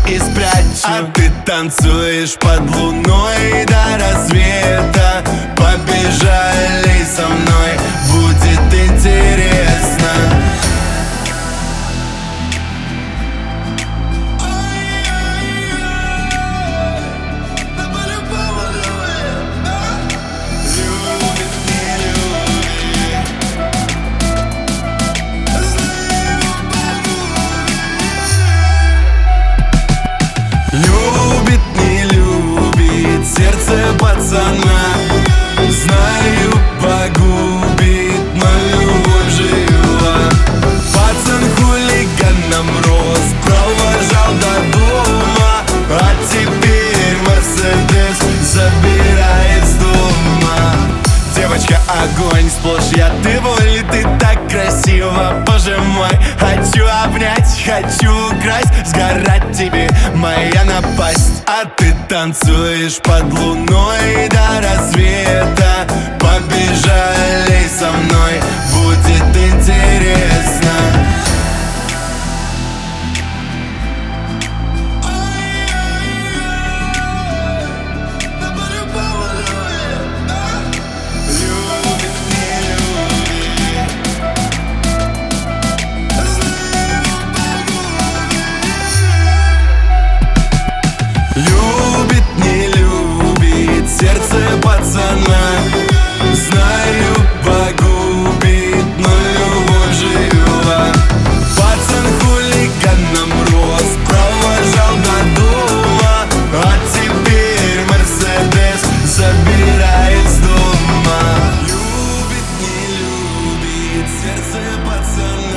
и спрячу. А ты танцуешь под луной до рассвета. Побежали со мной, будет интересно. Любит, не любит сердце пацана. Знаю, погубит, но любовь жива. Пацан хулиганом рос, провожал до дома. А теперь Мерседес забирает с дома. Девочка, огонь, сплошь я, ты воли, ты так красиво. Боже мой, хочу обнять, хочу украсть, сгорать тебе моя напасть. А ты танцуешь под луной до рассвета. Побежали со мной, будет интересно. Любит, не любит сердце пацана. Знаю, погубит, но любовь жива. Пацан хулиганом рос, провожал до дома. А теперь Мерседес забирает с дома. Любит, не любит сердце пацана.